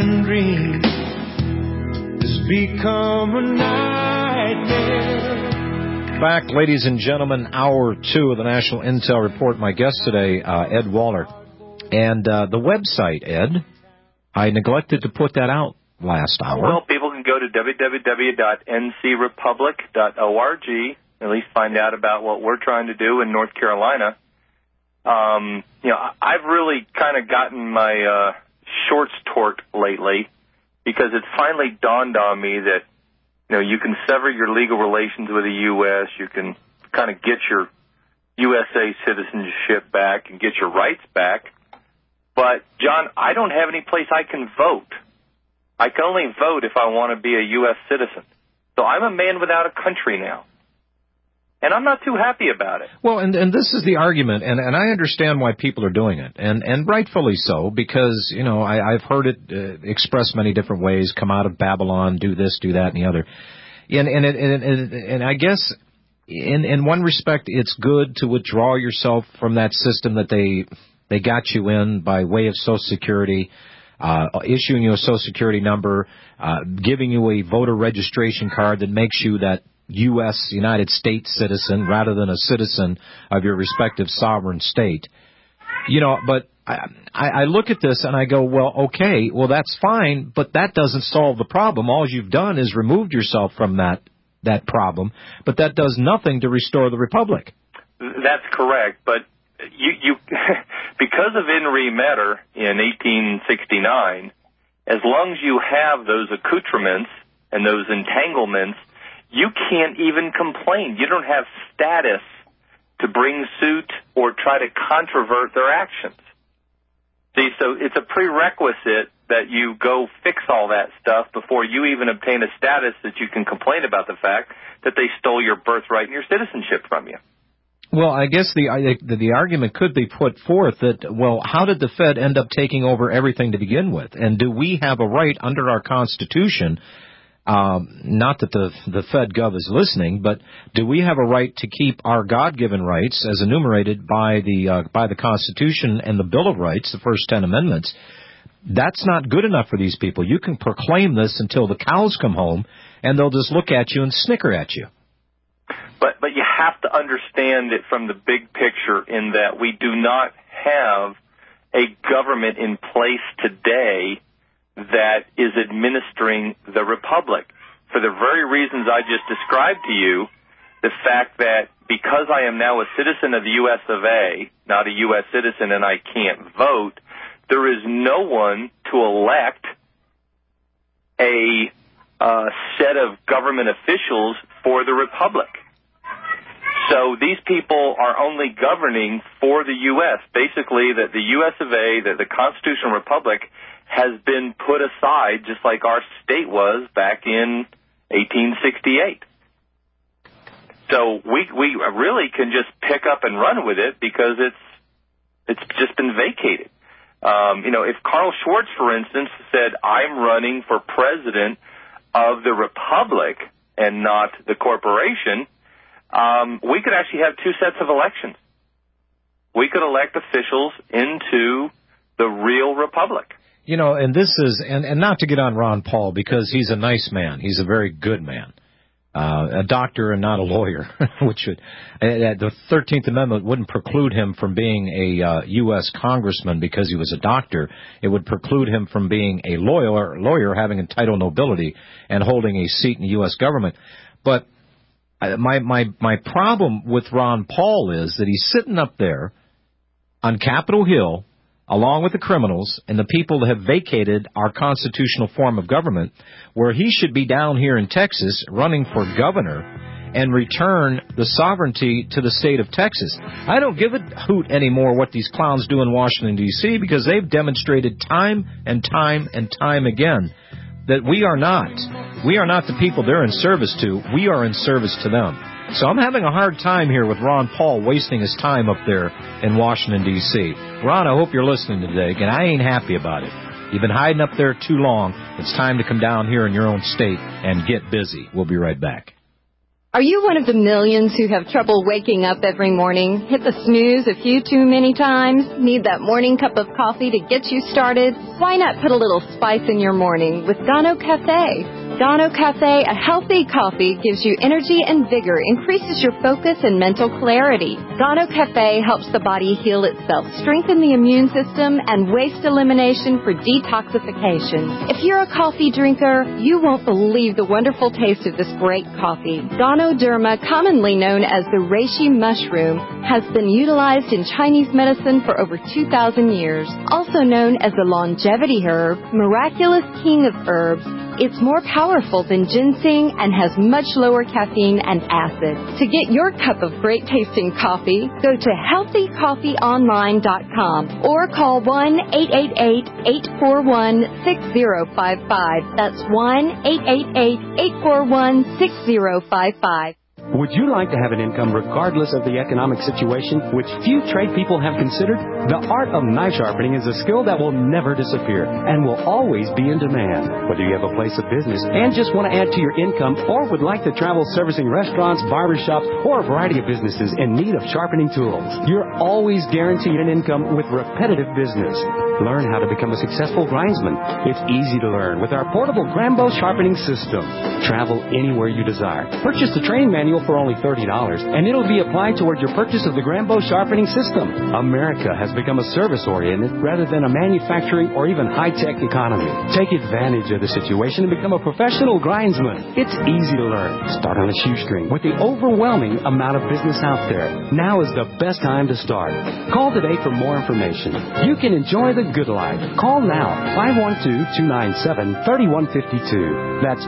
American dream has become a nightmare. Back, ladies and gentlemen, hour 2 of the National Intel Report. My guest today, Ed Waller. And the website, Ed, I neglected to put that out last hour. Well, people can go to www.ncrepublic.org, at least find out about what we're trying to do in North Carolina. I've really kind of gotten my shorts torqued lately because it finally dawned on me that, you can sever your legal relations with the U.S., you can kind of get your USA citizenship back and get your rights back. But, John, I don't have any place I can vote. I can only vote if I want to be a U.S. citizen. So I'm a man without a country now. And I'm not too happy about it. Well, and this is the argument, and I understand why people are doing it, and rightfully so, because, I've heard it expressed many different ways, come out of Babylon, do this, do that, and the other. And I guess in one respect it's good to withdraw yourself from that system that they got you in by way of Social Security, issuing you a Social Security number, giving you a voter registration card that makes you that U.S. United States citizen rather than a citizen of your respective sovereign state. But I look at this and I go, well, okay, well, that's fine, but that doesn't solve the problem. All you've done is removed yourself from that problem, but that does nothing to restore the republic. That's correct, but you because of In Re Matter in 1869, as long as you have those accoutrements and those entanglements, you can't even complain. You don't have status to bring suit or try to controvert their actions. See, so it's a prerequisite that you go fix all that stuff before you even obtain a status that you can complain about the fact that they stole your birthright and your citizenship from you. Well, I guess the argument could be put forth that, well, how did the Fed end up taking over everything to begin with? And do we have a right under our Constitution, not that the Fed Gov is listening, but do we have a right to keep our God-given rights as enumerated by the Constitution and the Bill of Rights, the first 10 amendments? That's not good enough for these people. You can proclaim this until the cows come home, and they'll just look at you and snicker at you. But you have to understand it from the big picture in that we do not have a government in place today that is administering the republic. For the very reasons I just described to you, the fact that because I am now a citizen of the U.S. of A., not a U.S. citizen, and I can't vote, there is no one to elect a set of government officials for the republic. So these people are only governing for the U.S. Basically, that the U.S. of A., that the constitutional republic has been put aside just like our state was back in 1868. So we really can just pick up and run with it because it's just been vacated. If Carl Schwartz, for instance, said, I'm running for president of the republic and not the corporation, we could actually have two sets of elections. We could elect officials into the real republic. And this is, and not to get on Ron Paul, because he's a nice man. He's a very good man. A doctor and not a lawyer, which would, the 13th Amendment wouldn't preclude him from being a U.S. congressman because he was a doctor. It would preclude him from being a lawyer having a title nobility and holding a seat in the U.S. government. But my problem with Ron Paul is that he's sitting up there on Capitol Hill along with the criminals and the people that have vacated our constitutional form of government, where he should be down here in Texas running for governor and return the sovereignty to the state of Texas. I don't give a hoot anymore what these clowns do in Washington, D.C., because they've demonstrated time and time and time again that we are not the people they're in service to. We are in service to them. So I'm having a hard time here with Ron Paul wasting his time up there in Washington, D.C. Ron, I hope you're listening today. Again, I ain't happy about it. You've been hiding up there too long. It's time to come down here in your own state and get busy. We'll be right back. Are you one of the millions who have trouble waking up every morning? Hit the snooze a few too many times? Need that morning cup of coffee to get you started? Why not put a little spice in your morning with Dono Cafe? Dono Cafe, a healthy coffee, gives you energy and vigor, increases your focus and mental clarity. Dono Cafe helps the body heal itself, strengthen the immune system, and waste elimination for detoxification. If you're a coffee drinker, you won't believe the wonderful taste of this great coffee. Donoderma, commonly known as the reishi mushroom, has been utilized in Chinese medicine for over 2,000 years. Also known as the longevity herb, miraculous king of herbs, it's more powerful than ginseng and has much lower caffeine and acid. To get your cup of great-tasting coffee, go to healthycoffeeonline.com or call 1-888-841-6055. That's 1-888-841-6055. Would you like to have an income regardless of the economic situation, which few trade people have considered? The art of knife sharpening is a skill that will never disappear and will always be in demand. Whether you have a place of business and just want to add to your income or would like to travel servicing restaurants, barbershops, or a variety of businesses in need of sharpening tools, you're always guaranteed an income with repetitive business. Learn how to become a successful grindsman. It's easy to learn with our portable Grambo sharpening system. Travel anywhere you desire. Purchase the training manual for only $30, and it'll be applied toward your purchase of the Grambo sharpening system. America has become a service-oriented rather than a manufacturing or even high-tech economy. Take advantage of the situation and become a professional grindsman. It's easy to learn. Start on a shoestring with the overwhelming amount of business out there. Now is the best time to start. Call today for more information. You can enjoy the good life. Call now. 512-297-3152. That's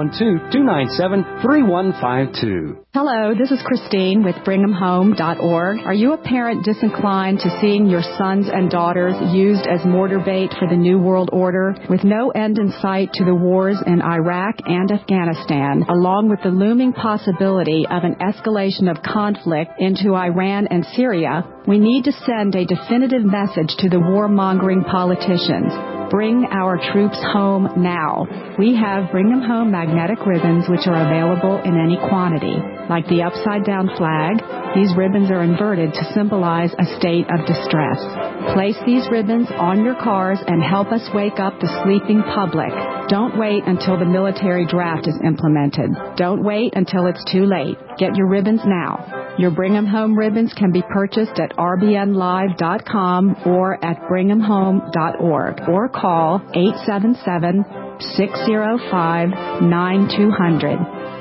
512-297-3152. Hello, this is Christine with BringHemHome.org. Are you a parent disinclined to seeing your sons and daughters used as mortar bait for the New World Order? With no end in sight to the wars in Iraq and Afghanistan, along with the looming possibility of an escalation of conflict into Iran and Syria, we need to send a definitive message to the warmongering politicians. Bring our troops home now. We have Bring Them Home magnetic ribbons, which are available in any quantity. Like the upside-down flag, these ribbons are inverted to symbolize a state of distress. Place these ribbons on your cars and help us wake up the sleeping public. Don't wait until the military draft is implemented. Don't wait until it's too late. Get your ribbons now. Your Bring 'em Home ribbons can be purchased at rbnlive.com or at bringhamhome.org or call 877-605-9200.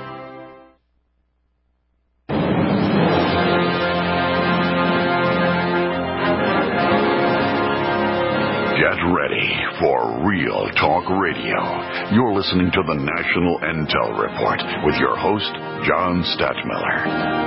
Get ready for Real Talk Radio. You're listening to the National Intel Report with your host, John Stadtmiller.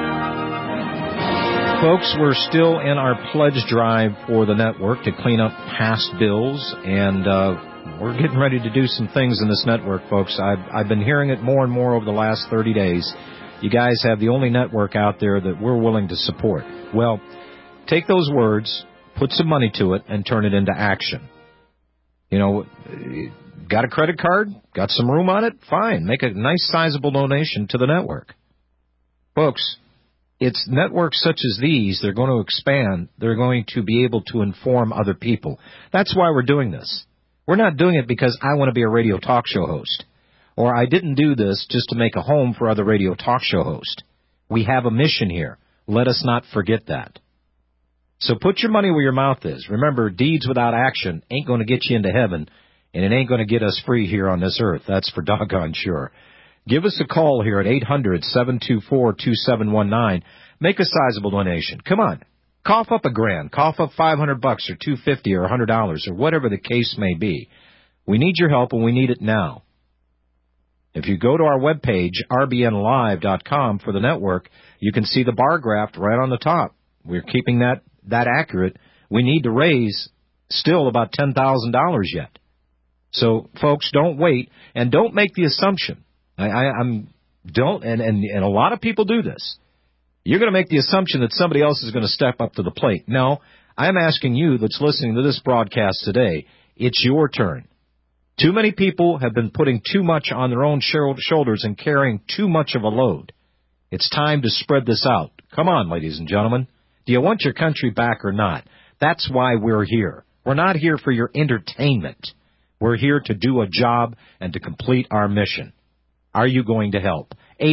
Folks, we're still in our pledge drive for the network to clean up past bills, and we're getting ready to do some things in this network, folks. I've been hearing it more and more over the last 30 days. You guys have the only network out there that we're willing to support. Well, take those words, put some money to it, and turn it into action. You know, got a credit card? Got some room on it? Fine. Make a nice sizable donation to the network. Folks, it's networks such as these, they're going to expand. They're going to be able to inform other people. That's why we're doing this. We're not doing it because I want to be a radio talk show host, or I didn't do this just to make a home for other radio talk show hosts. We have a mission here. Let us not forget that. So put your money where your mouth is. Remember, deeds without action ain't going to get you into heaven, and it ain't going to get us free here on this earth. That's for doggone sure. Give us a call here at 800-724-2719. Make a sizable donation. Come on. Cough up $1,000. Cough up $500 or $250 or $100 or whatever the case may be. We need your help, and we need it now. If you go to our webpage, rbnlive.com, for the network, you can see the bar graph right on the top. We're keeping that accurate. We need to raise still about $10,000 yet. So, folks, don't wait, and don't make the assumption. And a lot of people do this. You're going to make the assumption that somebody else is going to step up to the plate. No, I'm asking you that's listening to this broadcast today, it's your turn. Too many people have been putting too much on their own shoulders and carrying too much of a load. It's time to spread this out. Come on, ladies and gentlemen. Do you want your country back or not? That's why we're here. We're not here for your entertainment. We're here to do a job and to complete our mission. Are you going to help?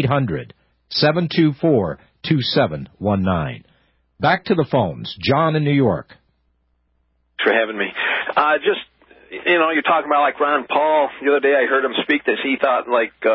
800-724-2719. Back to the phones. John in New York. Thanks for having me. You're talking about like Ron Paul. The other day I heard him speak this. He thought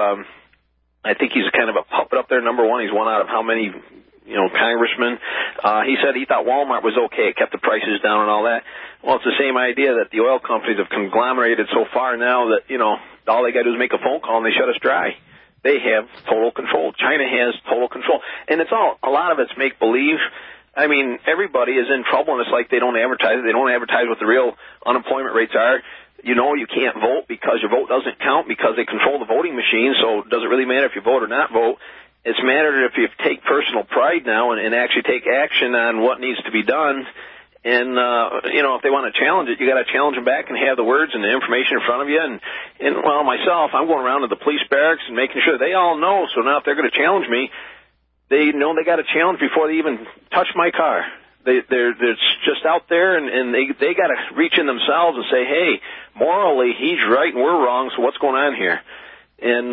I think he's kind of a puppet up there, number one. He's one out of how many, congressmen. He said he thought Walmart was okay. It kept the prices down and all that. Well, it's the same idea that the oil companies have conglomerated so far now that, all they got to do is make a phone call and they shut us dry. They have total control. China has total control. And a lot of it's make-believe. I mean, everybody is in trouble, and it's like they don't advertise it. They don't advertise what the real unemployment rates are. You can't vote because your vote doesn't count because they control the voting machine, so it doesn't really matter if you vote or not vote. It's mattered if you take personal pride now and actually take action on what needs to be done. And, if they want to challenge it, you got to challenge them back and have the words and the information in front of you. And myself, I'm going around to the police barracks and making sure they all know. So now if they're going to challenge me, they know they got a challenge before they even touch my car. They're just out there, and they got to reach in themselves and say, hey, morally, he's right and we're wrong, so what's going on here? And,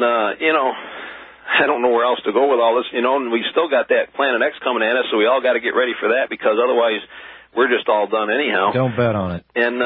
I don't know where else to go with all this, and we still got that Planet X coming at us, so we all got to get ready for that because otherwise we're just all done anyhow. Don't bet on it. And,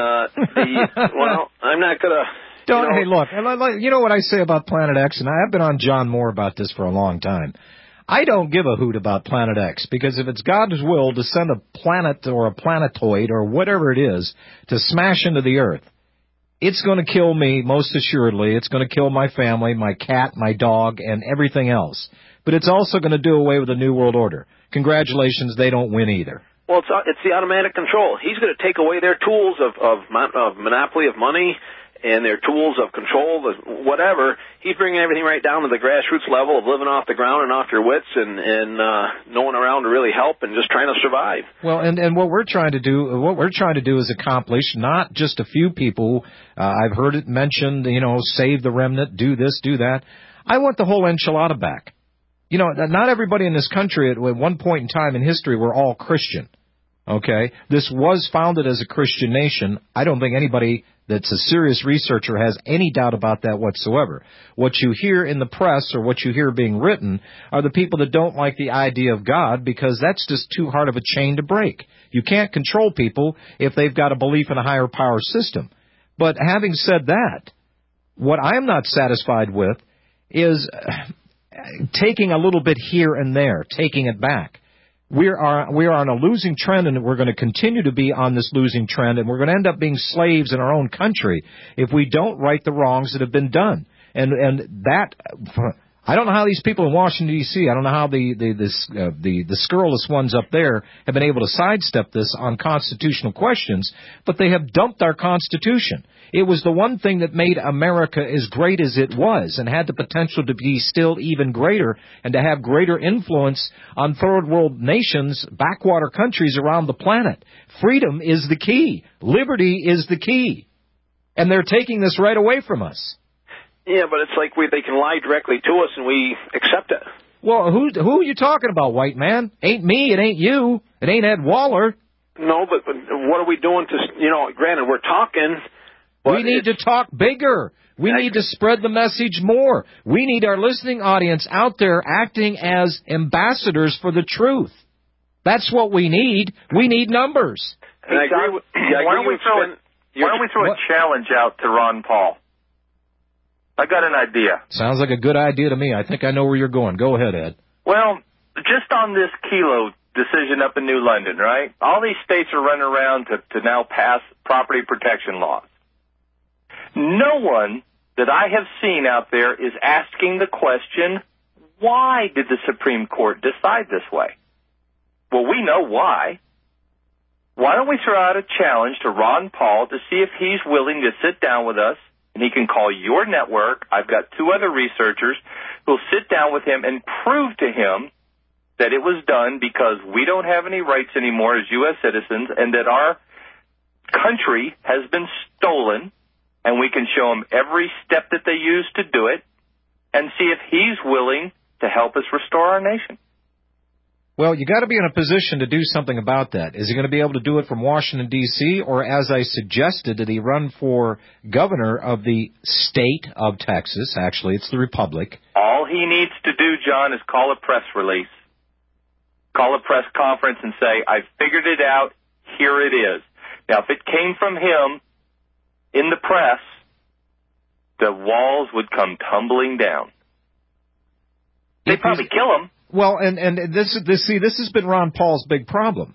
I'm not going to... Hey, look, you know what I say about Planet X, and I've been on John Moore about this for a long time. I don't give a hoot about Planet X, because if it's God's will to send a planet or a planetoid or whatever it is to smash into the Earth, it's going to kill me, most assuredly. It's going to kill my family, my cat, my dog, and everything else. But it's also going to do away with the New World Order. Congratulations, they don't win either. Well, it's the automatic control. He's going to take away their tools of monopoly of money and their tools of control, whatever. He's bringing everything right down to the grassroots level of living off the ground and off your wits and no one around to really help and just trying to survive. Well, and what we're trying to do is accomplish not just a few people. I've heard it mentioned, save the remnant, do this, do that. I want the whole enchilada back. Not everybody in this country at one point in time in history were all Christian. Okay? This was founded as a Christian nation. I don't think anybody that's a serious researcher has any doubt about that whatsoever. What you hear in the press or what you hear being written are the people that don't like the idea of God because that's just too hard of a chain to break. You can't control people if they've got a belief in a higher power system. But having said that, what I'm not satisfied with is taking a little bit here and there, taking it back. We are on a losing trend, and we're going to continue to be on this losing trend, and we're going to end up being slaves in our own country if we don't right the wrongs that have been done. And that, I don't know how these people in Washington, D.C., I don't know how the scurrilous ones up there have been able to sidestep this on constitutional questions, but they have dumped our Constitution. It was the one thing that made America as great as it was and had the potential to be still even greater and to have greater influence on third world nations, backwater countries around the planet. Freedom is the key. Liberty is the key. And they're taking this right away from us. Yeah, but it's like they can lie directly to us and we accept it. Well, who are you talking about, white man? Ain't me, it ain't you, it ain't Ed Waller. No, but what are we doing to, granted, we're talking... We need to talk bigger. We need to spread the message more. We need our listening audience out there acting as ambassadors for the truth. That's what we need. We need numbers. Hey, John, why don't we throw a challenge out to Ron Paul? I got an idea. Sounds like a good idea to me. I think I know where you're going. Go ahead, Ed. Well, just on this Kelo decision up in New London, right? All these states are running around to now pass property protection laws. No one that I have seen out there is asking the question, why did the Supreme Court decide this way? Well, we know why. Why don't we throw out a challenge to Ron Paul to see if he's willing to sit down with us, and he can call your network. I've got 2 other researchers who'll sit down with him and prove to him that it was done because we don't have any rights anymore as U.S. citizens and that our country has been stolen. And we can show him every step that they used to do it and see if he's willing to help us restore our nation. Well, you got to be in a position to do something about that. Is he going to be able to do it from Washington, D.C., or, as I suggested, did he run for governor of the state of Texas? Actually, it's the Republic. All he needs to do, John, is call a press release, call a press conference and say, I figured it out, here it is. Now, if it came from him in the press, the walls would come tumbling down. They'd probably kill him. Well, and this has been Ron Paul's big problem.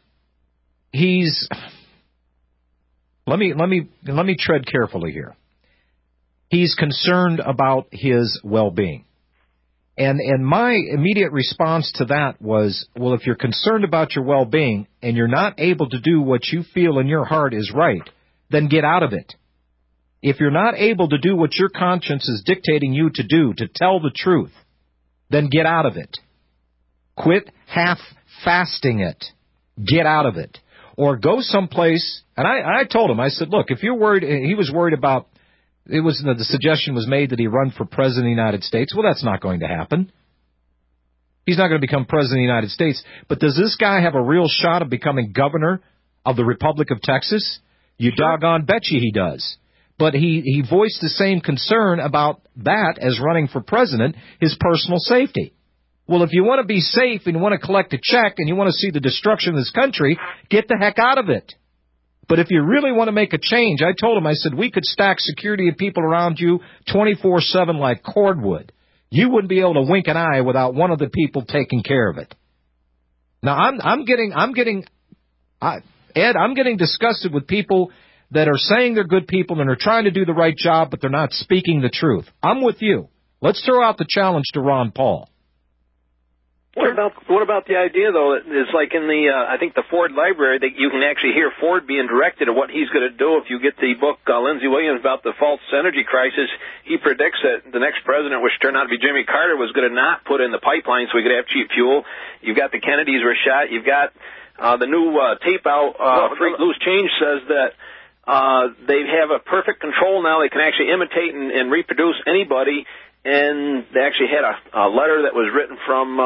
Let me tread carefully here. He's concerned about his well-being. And my immediate response to that was, well, if you're concerned about your well-being and you're not able to do what you feel in your heart is right, then get out of it. If you're not able to do what your conscience is dictating you to do, to tell the truth, then get out of it. Quit half-fasting it. Get out of it. Or go someplace, and I told him, I said, look, if you're worried, he was worried about, the suggestion was made that he run for president of the United States. Well, that's not going to happen. He's not going to become president of the United States. But does this guy have a real shot of becoming governor of the Republic of Texas? You doggone betcha he does. But he voiced the same concern about that as running for president, his personal safety. Well, if you want to be safe and you want to collect a check and you want to see the destruction of this country, get the heck out of it. But if you really want to make a change, I told him, I said, we could stack security of people around you 24/7 like cordwood. You wouldn't be able to wink an eye without one of the people taking care of it. Now, I'm getting disgusted with people that are saying they're good people and are trying to do the right job, but they're not speaking the truth. I'm with you. Let's throw out the challenge to Ron Paul. What about the idea, though, that it's like in the, I think the Ford Library, that you can actually hear Ford being directed at what he's going to do. If you get the book, Lindsey Williams, about the false energy crisis, he predicts that the next president, which turned out to be Jimmy Carter, was going to not put in the pipeline so we could have cheap fuel. You've got the Kennedys were shot. You've got the new tape out, Free Loose Change says that they have a perfect control now. They can actually imitate and reproduce anybody. And they actually had a letter that was written from,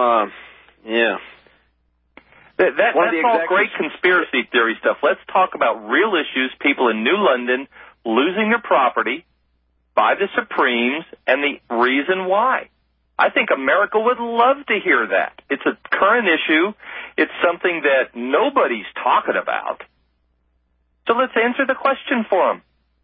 That's all great conspiracy theory stuff. Let's talk about real issues, people in New London losing their property by the Supremes and the reason why. I think America would love to hear that. It's a current issue. It's something that nobody's talking about. So let's answer the question for them.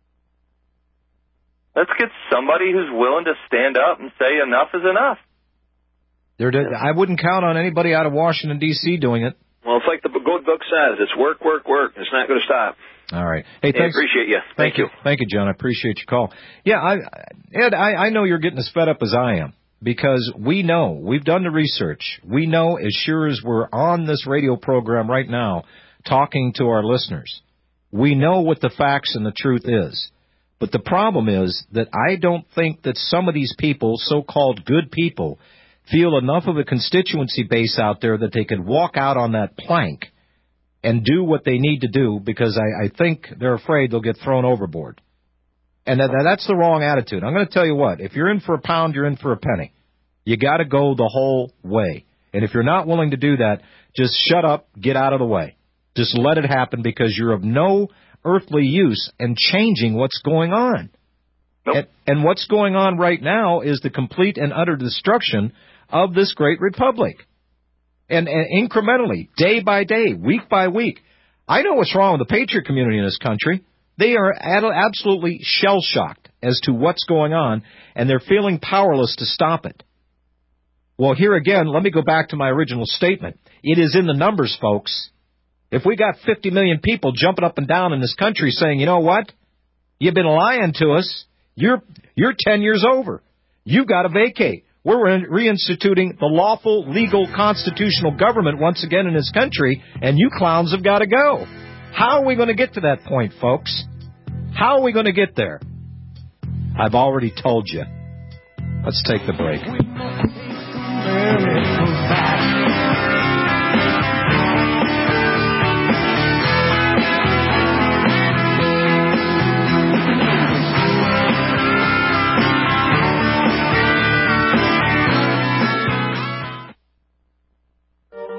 Let's get somebody who's willing to stand up and say enough is enough. I wouldn't count on anybody out of Washington, D.C. doing it. Well, it's like the good book says. It's work, work, work. It's not going to stop. All right. Hey, thanks. I appreciate you. Thank you. Thank you, John. I appreciate your call. Yeah, Ed, I know you're getting as fed up as I am because we know. We've done the research. We know as sure as we're on this radio program right now talking to our listeners, we know what the facts and the truth is. But the problem is that I don't think that some of these people, so-called good people, feel enough of a constituency base out there that they could walk out on that plank and do what they need to do because I think they're afraid they'll get thrown overboard. And that's the wrong attitude. I'm going to tell you what, if you're in for a pound, you're in for a penny. You got to go the whole way. And if you're not willing to do that, just shut up, get out of the way. Just let it happen because you're of no earthly use in changing what's going on. Nope. And what's going on right now is the complete and utter destruction of this great republic. And incrementally, day by day, week by week. I know what's wrong with the patriot community in this country. They are absolutely shell-shocked as to what's going on, and they're feeling powerless to stop it. Well, here again, let me go back to my original statement. It is in the numbers, folks. If we got 50 million people jumping up and down in this country saying, you know what, you've been lying to us, you're 10 years over. You've got to vacate. We're reinstituting the lawful, legal, constitutional government once again in this country, and you clowns have got to go. How are we going to get to that point, folks? How are we going to get there? I've already told you. Let's take the break.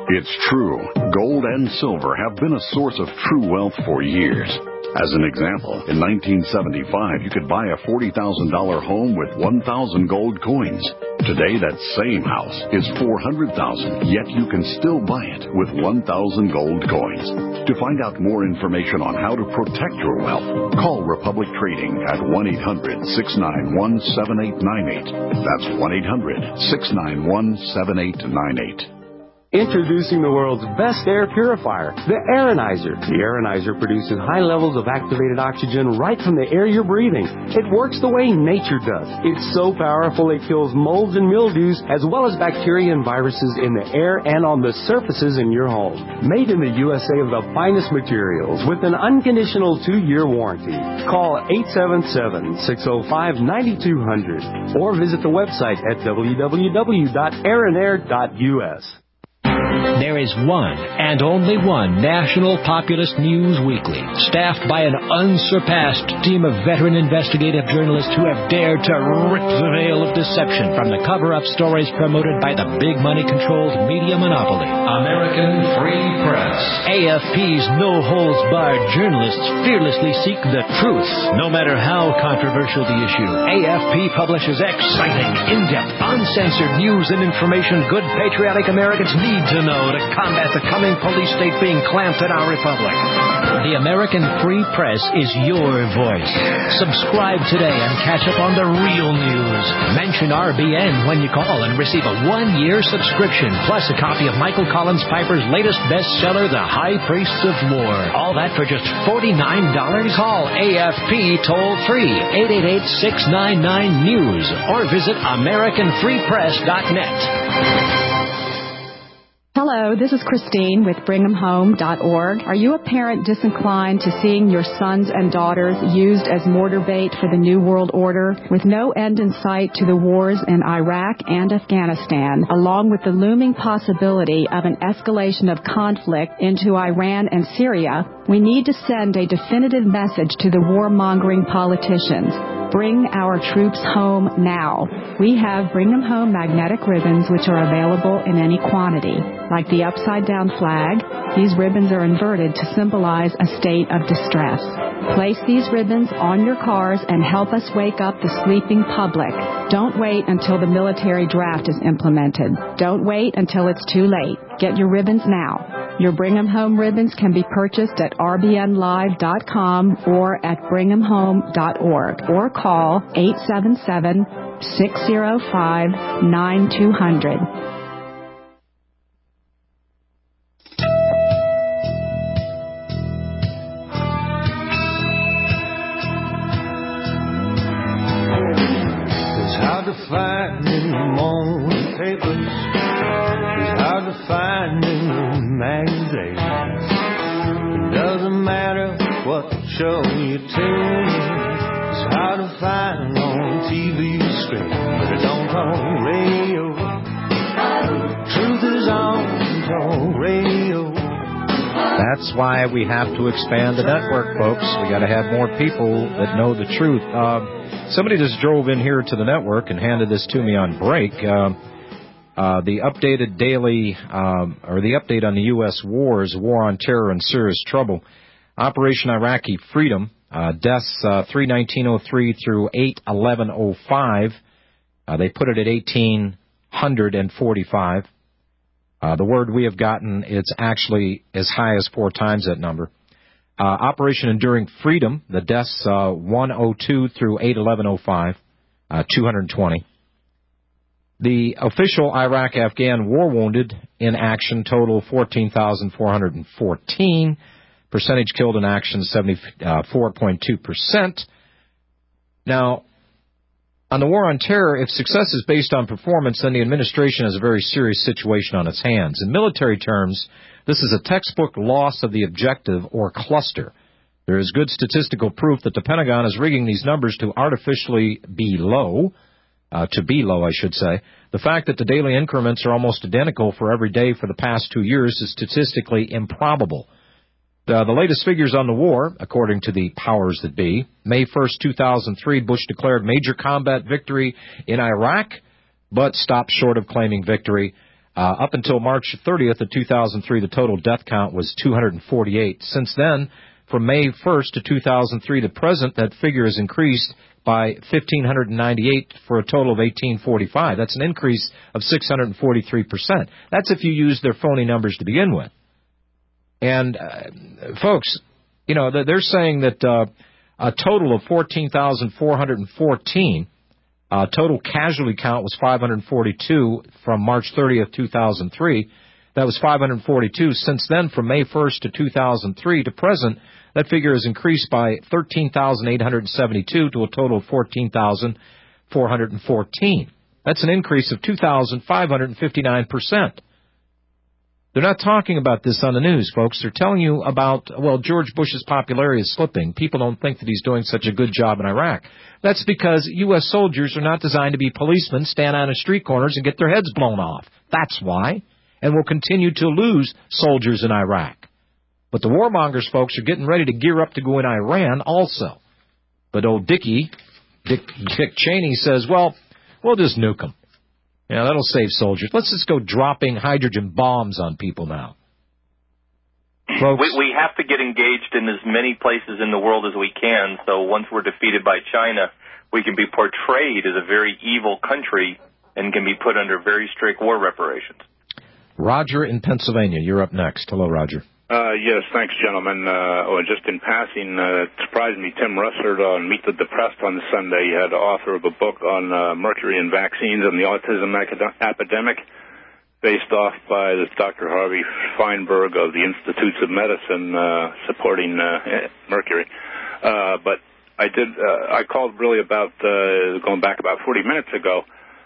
It's true. Gold and silver have been a source of true wealth for years. As an example, in 1975, you could buy a $40,000 home with 1,000 gold coins. Today, that same house is $400,000, yet you can still buy it with 1,000 gold coins. To find out more information on how to protect your wealth, call Republic Trading at 1-800-691-7898. That's 1-800-691-7898. Introducing the world's best air purifier, the Aeronizer. The Aeronizer produces high levels of activated oxygen right from the air you're breathing. It works the way nature does. It's so powerful it kills molds and mildews as well as bacteria and viruses in the air and on the surfaces in your home. Made in the USA of the finest materials with an unconditional 2-year warranty. Call 877-605-9200 or visit the website at www.aeronair.us. There is one and only one national populist news weekly, staffed by an unsurpassed team of veteran investigative journalists who have dared to rip the veil of deception from the cover-up stories promoted by the big money-controlled media monopoly. American Free Press. AFP's no-holds-barred journalists fearlessly seek the truth, no matter how controversial the issue. AFP publishes exciting, in-depth, uncensored news and information good patriotic Americans need to know to combat the coming police state being clamped in our republic. The American Free Press is your voice. Subscribe today and catch up on the real news. Mention RBN when you call and receive a 1-year subscription, plus a copy of Michael Collins Piper's latest bestseller, The High Priests of War. All that for just $49? Call AFP toll-free, 888-699-NEWS, or visit AmericanFreePress.net. Hello, this is Christine with BringHemHome.org. Are you a parent disinclined to seeing your sons and daughters used as mortar bait for the New World Order? With no end in sight to the wars in Iraq and Afghanistan, along with the looming possibility of an escalation of conflict into Iran and Syria, we need to send a definitive message to the warmongering politicians. Bring our troops home now. We have Bring Them Home magnetic ribbons, which are available in any quantity. Like the upside-down flag, these ribbons are inverted to symbolize a state of distress. Place these ribbons on your cars and help us wake up the sleeping public. Don't wait until the military draft is implemented. Don't wait until it's too late. Get your ribbons now. Your Bring 'em Home ribbons can be purchased at rbnlive.com or at bringhamhome.org or call 877-605-9200. It's hard to find in the morning papers. It's hard to find in the magazines. It doesn't matter what show you tune in. It's hard to find on TV screen, but it don't on radio. Truth is on radio. That's why we have to expand the network, folks. We got to have more people that know the truth. Somebody just drove in here to the network and handed this to me on break. The updated daily, or the update on the U.S. wars, War on Terror and Serious Trouble. Operation Iraqi Freedom, deaths 3/1903 through 8/11/05. They put it at 1,845. The word we have gotten, it's actually as high as 4 times that number. Operation Enduring Freedom, the deaths 1/02 through 8/11/05, 220. The official Iraq-Afghan war wounded in action total 14,414. Percentage killed in action 74.2%. Now, on the war on terror, if success is based on performance, then the administration has a very serious situation on its hands. In military terms, this is a textbook loss of the objective or cluster. There is good statistical proof that the Pentagon is rigging these numbers to artificially be low. The fact that the daily increments are almost identical for every day for the past 2 years is statistically improbable. The latest figures on the war, according to the powers that be, May 1st, 2003, Bush declared major combat victory in Iraq, but stopped short of claiming victory Up until March 30th of 2003, the total death count was 248. Since then, from May 1st to 2003 to present, that figure has increased by 1,598 for a total of 1,845. That's an increase of 643%. That's if you use their phony numbers to begin with. And, folks, you know, they're saying that a total of 14,414, total casualty count was 542 from March 30th, 2003. That was 542. Since then, from May 1st to 2003 to present, that figure has increased by 13,872 to a total of 14,414. That's an increase of 2,559%. They're not talking about this on the news, folks. They're telling you about, well, George Bush's popularity is slipping. People don't think that he's doing such a good job in Iraq. That's because U.S. soldiers are not designed to be policemen, stand on street corners and get their heads blown off. That's why. And we'll continue to lose soldiers in Iraq. But the warmongers, folks, are getting ready to gear up to go in Iran also. But old Dick Cheney says, well, we'll just nuke them. Yeah, that'll save soldiers. Let's just go dropping hydrogen bombs on people now. Folks, we have to get engaged in as many places in the world as we can, so once we're defeated by China, we can be portrayed as a very evil country and can be put under very strict war reparations. Roger in Pennsylvania, you're up next. Hello, Roger. Yes, thanks, gentlemen. Just in passing, it surprised me, Tim Russert on Meet the Depressed on Sunday had the author of a book on mercury and vaccines and the autism epidemic, based off by Dr. Harvey Feinberg of the Institutes of Medicine supporting mercury. But I called really about, going back about 40 minutes ago,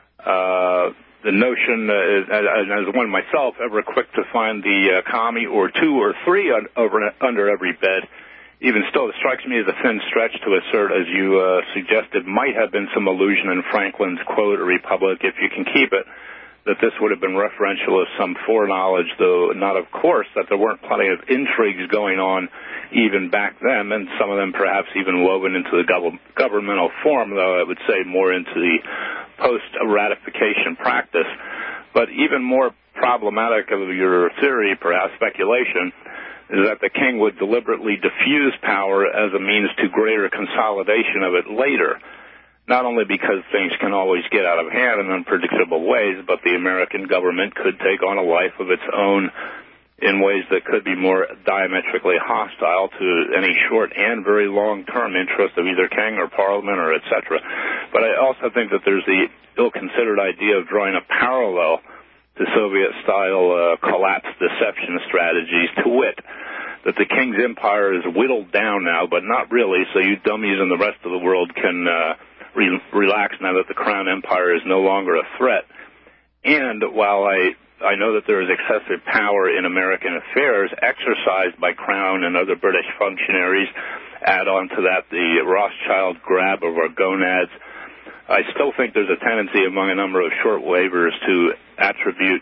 the notion, as one myself, ever quick to find the commie or two or three under every bed, even still, it strikes me as a thin stretch to assert, as you suggested, might have been some allusion in Franklin's quote, "A republic, if you can keep it," that this would have been referential of some foreknowledge, though not, of course, that there weren't plenty of intrigues going on even back then, and some of them perhaps even woven into the governmental form, though I would say more into the post-ratification practice. But even more problematic of your theory, perhaps speculation, is that the king would deliberately diffuse power as a means to greater consolidation of it later, not only because things can always get out of hand in unpredictable ways, but the American government could take on a life of its own in ways that could be more diametrically hostile to any short and very long-term interest of either king or parliament or et cetera. But I also think that there's the ill-considered idea of drawing a parallel to Soviet-style collapse deception strategies, to wit, that the king's empire is whittled down now, but not really, so you dummies in the rest of the world can relax now that the crown empire is no longer a threat. And while I know that there is excessive power in American affairs exercised by Crown and other British functionaries, add on to that the Rothschild grab of our gonads, I still think there's a tendency among a number of shortwavers to attribute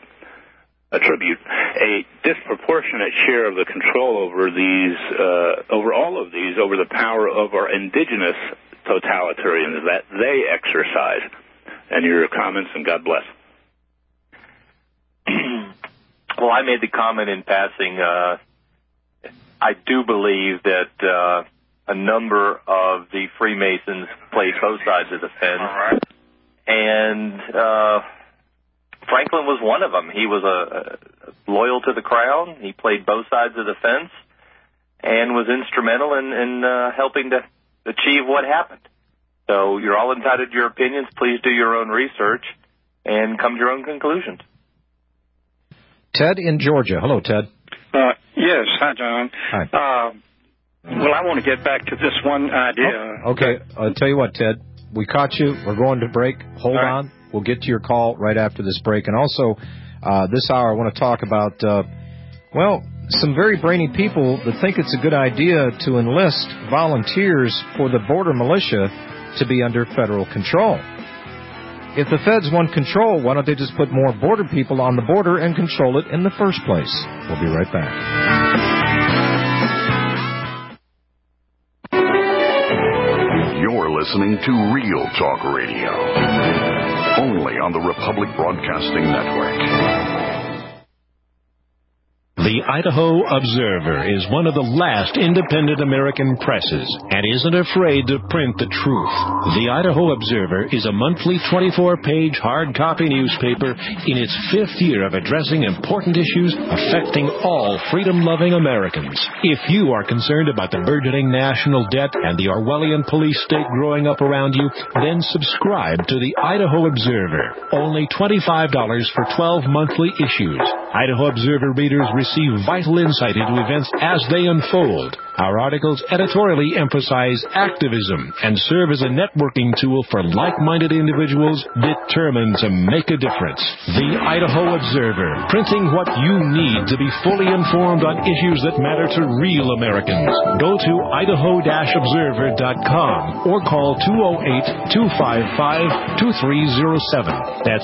a disproportionate share of the control over these, over all of these, over the power of our indigenous totalitarians that they exercise. And your comments, and God bless. Well, I made the comment in passing. I do believe that a number of the Freemasons played both sides of the fence. Right. And Franklin was one of them. He was loyal to the crown. He played both sides of the fence and was instrumental in helping to achieve what happened. So you're all entitled to your opinions. Please do your own research and come to your own conclusions. Ted in Georgia. Hello, Ted. Yes. Hi, John. Hi. Well, I want to get back to this one idea. Oh, okay. I'll tell you what, Ted. We caught you. We're going to break. Hold on. We'll get to your call right after this break. And also, this hour, I want to talk about, some very brainy people that think it's a good idea to enlist volunteers for the border militia to be under federal control. If the feds want control, why don't they just put more border people on the border and control it in the first place? We'll be right back. You're listening to Real Talk Radio, only on the Republic Broadcasting Network. The Idaho Observer is one of the last independent American presses and isn't afraid to print the truth. The Idaho Observer is a monthly 24-page hard copy newspaper in its 5th year of addressing important issues affecting all freedom-loving Americans. If you are concerned about the burgeoning national debt and the Orwellian police state growing up around you, then subscribe to the Idaho Observer. Only $25 for 12 monthly issues. Idaho Observer readers receive vital insight into events as they unfold. Our articles editorially emphasize activism and serve as a networking tool for like-minded individuals determined to make a difference. The Idaho Observer, printing what you need to be fully informed on issues that matter to real Americans. Go to idaho-observer.com or call 208-255-2307. That's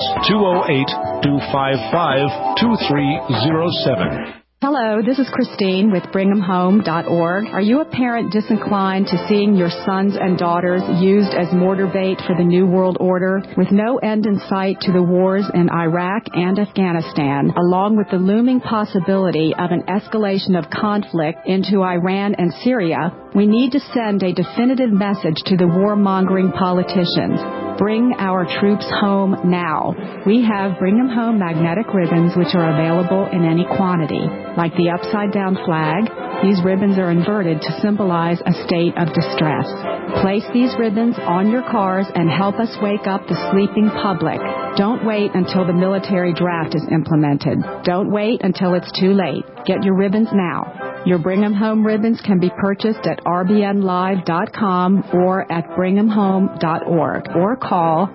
208-255-2307. Hello, this is Christine with BringhamHome.org. Are you a parent disinclined to seeing your sons and daughters used as mortar bait for the New World Order, with no end in sight to the wars in Iraq and Afghanistan, along with the looming possibility of an escalation of conflict into Iran and Syria? We need to send a definitive message to the warmongering politicians. Bring our troops home now. We have Bring 'em Home magnetic ribbons, which are available in any quantity. Like the upside-down flag, these ribbons are inverted to symbolize a state of distress. Place these ribbons on your cars and help us wake up the sleeping public. Don't wait until the military draft is implemented. Don't wait until it's too late. Get your ribbons now. Your Bring 'em Home ribbons can be purchased at rbnlive.com or at bringhamhome.org or call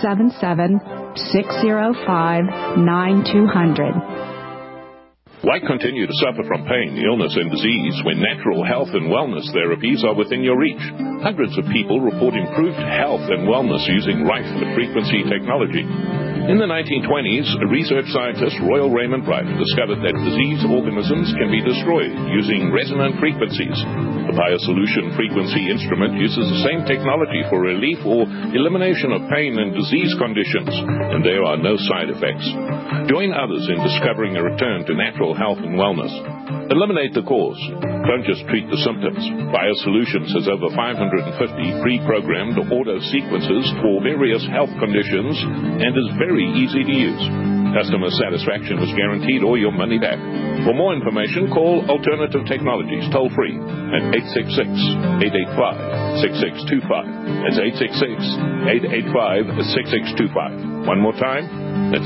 877-605-9200. Why continue to suffer from pain, illness, and disease when natural health and wellness therapies are within your reach? Hundreds of people report improved health and wellness using Rife-frequency technology. In the 1920s, research scientist Royal Raymond Rife discovered that diseased organisms can be destroyed using resonant frequencies. The BioSolution frequency instrument uses the same technology for relief or elimination of pain and disease conditions, and there are no side effects. Join others in discovering a return to natural health and wellness. Eliminate the cause. Don't just treat the symptoms. BioSolutions has over 550 pre-programmed auto sequences for various health conditions and is very easy to use. Customer satisfaction is guaranteed or your money back. For more information, call Alternative Technologies toll-free at 866-885-6625. That's 866-885-6625. One more time, that's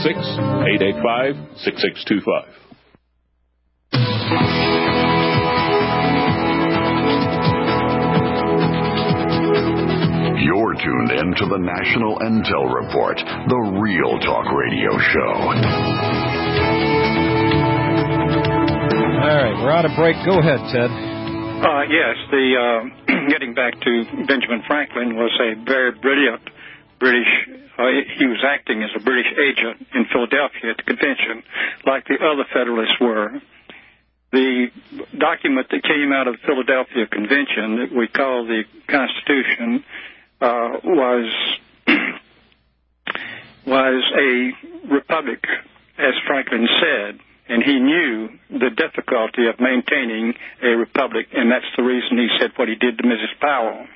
866-885-6625. You're tuned in to the National Intel Report, the Real Talk Radio Show. All right, we're out of break. Go ahead, Ted. Yes, getting back to Benjamin Franklin was a very brilliant British. He was acting as a British agent in Philadelphia at the convention, like the other Federalists were. The document that came out of the Philadelphia Convention that we call the Constitution was a republic, as Franklin said, and he knew the difficulty of maintaining a republic, and that's the reason he said what he did to Mrs. Powell.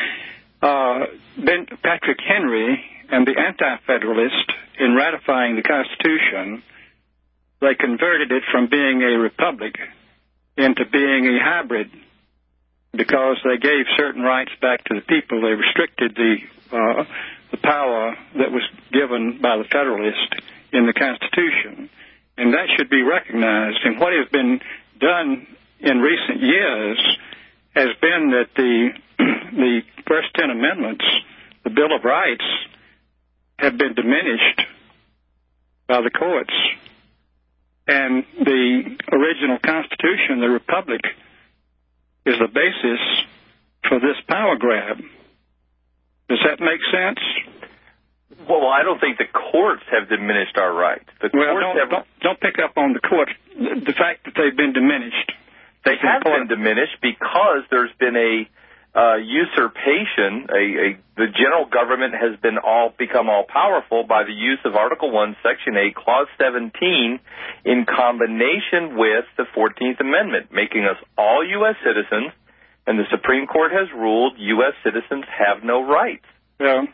Patrick Henry and the Anti-Federalists, in ratifying the Constitution, they converted it from being a republic into being a hybrid, because they gave certain rights back to the people. They restricted the power that was given by the Federalists in the Constitution, and that should be recognized. And what has been done in recent years has been that the first 10 amendments, the Bill of Rights, have been diminished by the courts. And the original Constitution, the Republic, is the basis for this power grab. Does that make sense? Well, I don't think the courts have diminished our rights. Don't pick up on the courts. The fact that they've been diminished. They have been diminished because there's been a usurpation. The general government has become all powerful by the use of Article 1, Section 8, Clause 17, in combination with the 14th Amendment, making us all U.S. citizens, and the Supreme Court has ruled U.S. citizens have no rights. Well,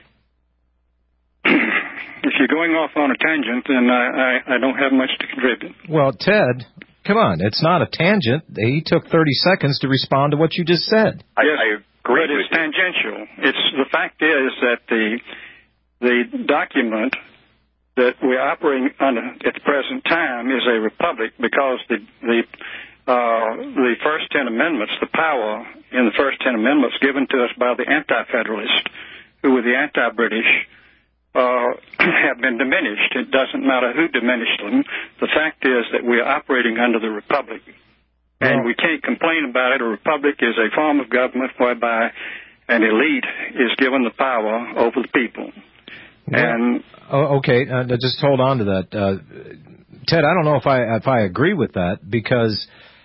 if you're going off on a tangent, then I don't have much to contribute. Well, Ted, come on. It's not a tangent. He took 30 seconds to respond to what you just said. I agree. But it's tangential. The fact is that the document that we're operating under at the present time is a republic because the first 10 amendments, the power in the first 10 amendments given to us by the anti-federalists, who were the anti-British, have been diminished. It doesn't matter who diminished them. The fact is that we are operating under the republic. And we can't complain about it. A republic is a form of government whereby an elite is given the power over the people. And okay, just hold on to that. Ted, I don't know if I agree with that, because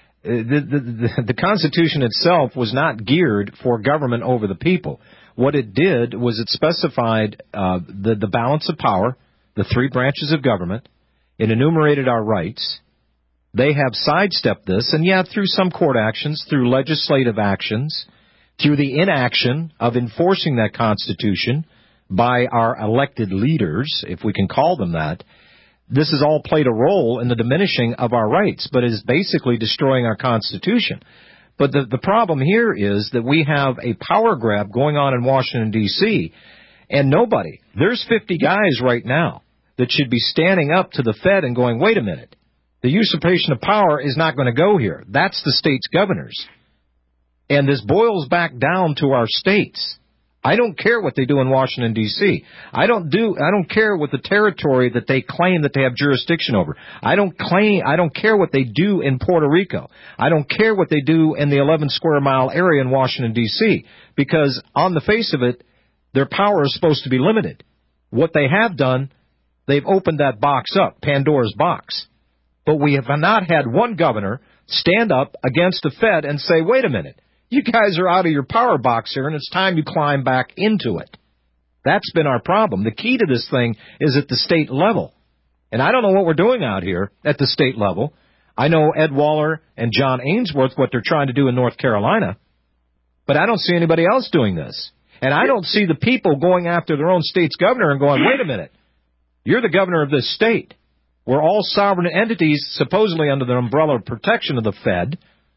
the Constitution itself was not geared for government over the people. What it did was it specified the balance of power, the three branches of government. It enumerated our rights. They have sidestepped this, and through some court actions, through legislative actions, through the inaction of enforcing that Constitution by our elected leaders, if we can call them that, this has all played a role in the diminishing of our rights, but is basically destroying our Constitution. But the problem here is that we have a power grab going on in Washington, D.C., and there's 50 guys right now that should be standing up to the Fed and going, wait a minute, the usurpation of power is not going to go here. That's the state's governors. And this boils back down to our states. I don't care what they do in Washington, D.C. I don't care what the territory that they claim that they have jurisdiction over. I don't care what they do in Puerto Rico. I don't care what they do in the 11 square mile area in Washington, D.C., because on the face of it, their power is supposed to be limited. What they have done, they've opened that box up, Pandora's box. But we have not had one governor stand up against the Fed and say, wait a minute, you guys are out of your power box here, and it's time you climb back into it. That's been our problem. The key to this thing is at the state level. And I don't know what we're doing out here at the state level. I know Ed Waller and John Ainsworth, what they're trying to do in North Carolina. But I don't see anybody else doing this. And I don't see the people going after their own state's governor and going, wait a minute, you're the governor of this state. We're all sovereign entities, supposedly under the umbrella of protection of the Fed.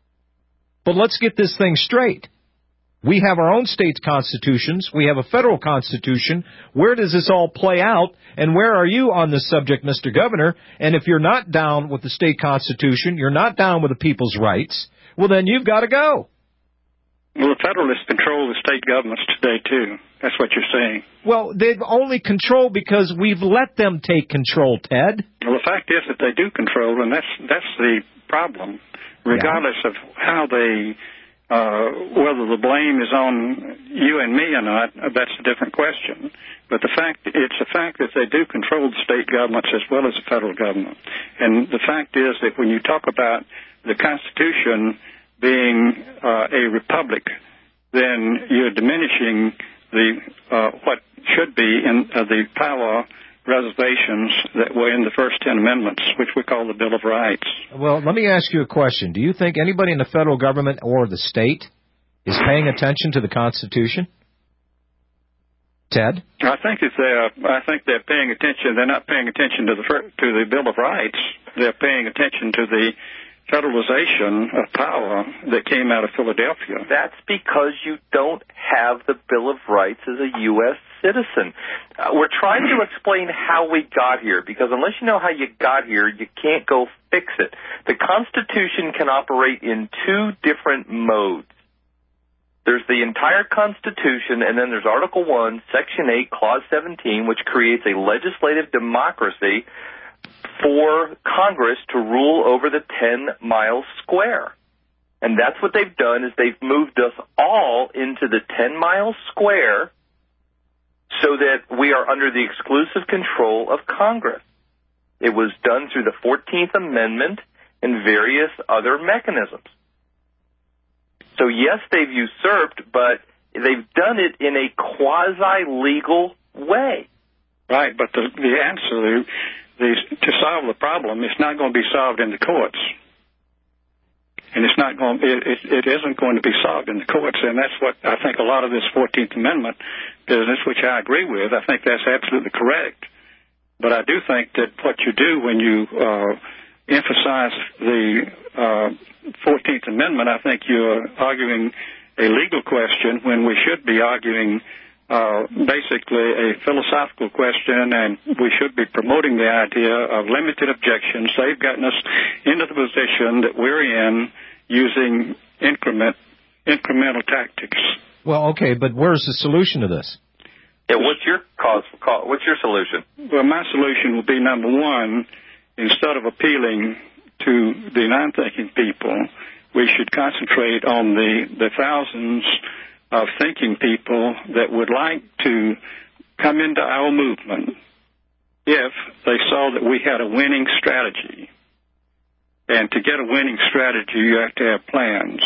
But let's get this thing straight. We have our own state's constitutions. We have a federal constitution. Where does this all play out? And where are you on this subject, Mr. Governor? And if you're not down with the state constitution, you're not down with the people's rights, well, then you've got to go. Well, the Federalists control the state governments today, too. That's what you're saying. Well, they've only controlled because we've let them take control, Ted. Well, the fact is that they do control, and that's the problem. Regardless of how they, whether the blame is on you and me or not, that's a different question. But it's a fact that they do control the state governments as well as the federal government. And the fact is that when you talk about the Constitution being a republic, then you're diminishing what should be in the power reservations that were in the first 10 amendments, which we call the Bill of Rights. Well, let me ask you a question. Do you think anybody in the federal government or the state is paying attention to the Constitution? Ted? I think they're paying attention. They're not paying attention to the Bill of Rights. They're paying attention to the federalization of power that came out of Philadelphia. That's because you don't have the Bill of Rights as a U.S. citizen. We're trying to explain how we got here, because unless you know how you got here, you can't go fix it. The Constitution can operate in two different modes. There's the entire Constitution, and then there's Article 1, Section 8, Clause 17, which creates a legislative democracy for Congress to rule over the 10-mile square. And that's what they've done, is they've moved us all into the 10-mile square so that we are under the exclusive control of Congress. It was done through the 14th Amendment and various other mechanisms. So, yes, they've usurped, but they've done it in a quasi-legal way. Right, but the answer to solve the problem is not going to be solved in the courts. And it isn't going to be solved in the courts, and that's what I think a lot of this 14th Amendment business, which I agree with, I think that's absolutely correct. But I do think that what you do when you emphasize the 14th Amendment, I think you're arguing a legal question when we should be arguing basically a philosophical question, and we should be promoting the idea of limited objections. They've gotten us into the position that we're in using incremental tactics. Well, okay, but where's the solution to this? Yeah, what's your what's your solution? Well, my solution would be, number one, instead of appealing to the non-thinking people, we should concentrate on the thousands of thinking people that would like to come into our movement if they saw that we had a winning strategy. And to get a winning strategy, you have to have plans.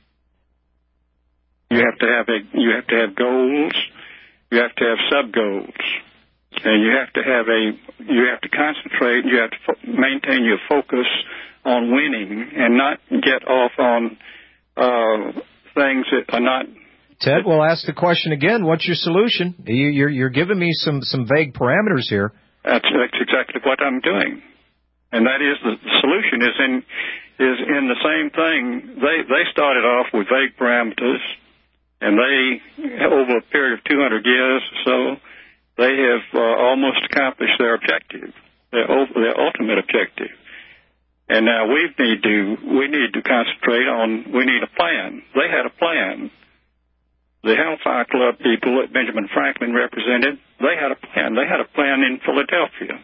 You have to have goals. You have to have sub-goals. And you have to concentrate, you have to maintain your focus on winning and not get off on things that are not. Ted, we'll ask the question again. What's your solution? You're giving me some vague parameters here. That's exactly what I'm doing, and that is the solution is in the same thing. They started off with vague parameters, and they, over a period of 200 years or so, they have almost accomplished their objective, their ultimate objective. And now we need to concentrate on. We need a plan. They had a plan. The Hellfire Club people that Benjamin Franklin represented, they had a plan. They had a plan in Philadelphia.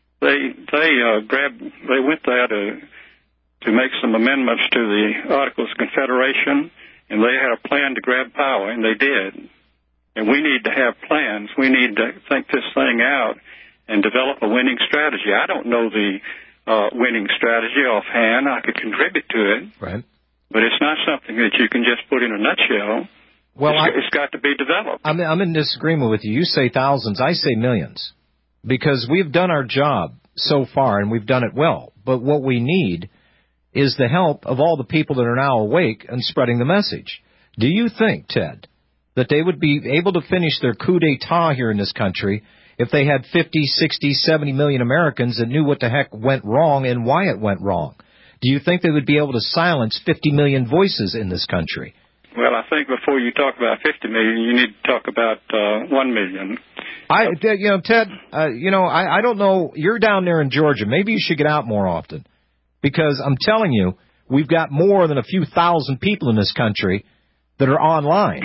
They went there to make some amendments to the Articles of Confederation, and they had a plan to grab power, and they did. And we need to have plans. We need to think this thing out and develop a winning strategy. I don't know the winning strategy offhand. I could contribute to it, right? But it's not something that you can just put in a nutshell. Well, it's got to be developed. I'm in disagreement with you. You say thousands. I say millions. Because we've done our job so far, and we've done it well. But what we need is the help of all the people that are now awake and spreading the message. Do you think, Ted, that they would be able to finish their coup d'etat here in this country if they had 50, 60, 70 million Americans that knew what the heck went wrong and why it went wrong? Do you think they would be able to silence 50 million voices in this country? Well, I think before you talk about 50 million, you need to talk about 1 million. Ted, I don't know. You're down there in Georgia. Maybe you should get out more often. Because I'm telling you, we've got more than a few thousand people in this country that are online.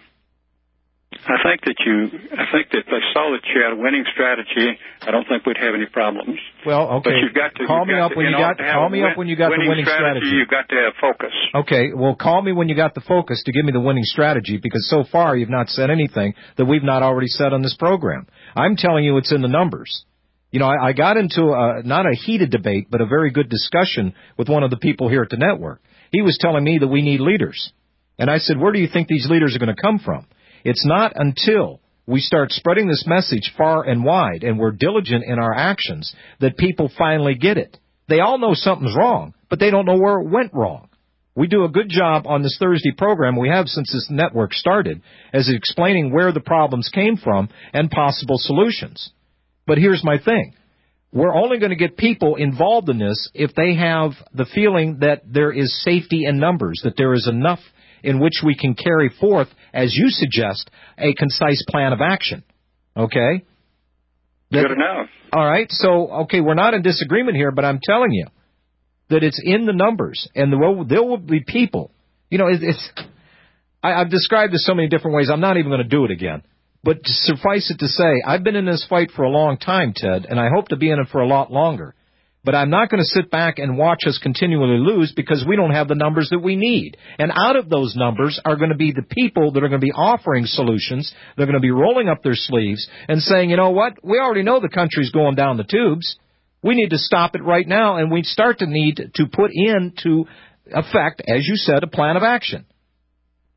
I think that if they saw that you had a winning strategy, I don't think we'd have any problems. Well, okay. But you've got to call me up when you got the winning strategy. You've got to have focus. Okay, well, call me when you got the focus to give me the winning strategy, because so far you've not said anything that we've not already said on this program. I'm telling you it's in the numbers. You know, I got into not a heated debate, but a very good discussion with one of the people here at the network. He was telling me that we need leaders. And I said, where do you think these leaders are going to come from? It's not until we start spreading this message far and wide and we're diligent in our actions that people finally get it. They all know something's wrong, but they don't know where it went wrong. We do a good job on this Thursday program we have since this network started as explaining where the problems came from and possible solutions. But here's my thing. We're only going to get people involved in this if they have the feeling that there is safety in numbers, that there is enough in which we can carry forth, as you suggest, a concise plan of action. Okay? Good enough. All right. So, okay, we're not in disagreement here, but I'm telling you that it's in the numbers, and there will be people. You know, I've described this so many different ways, I'm not even going to do it again. But suffice it to say, I've been in this fight for a long time, Ted, and I hope to be in it for a lot longer. But I'm not going to sit back and watch us continually lose because we don't have the numbers that we need. And out of those numbers are going to be the people that are going to be offering solutions. They're going to be rolling up their sleeves and saying, you know what, we already know the country's going down the tubes. We need to stop it right now, and we start to need to put into effect, as you said, a plan of action.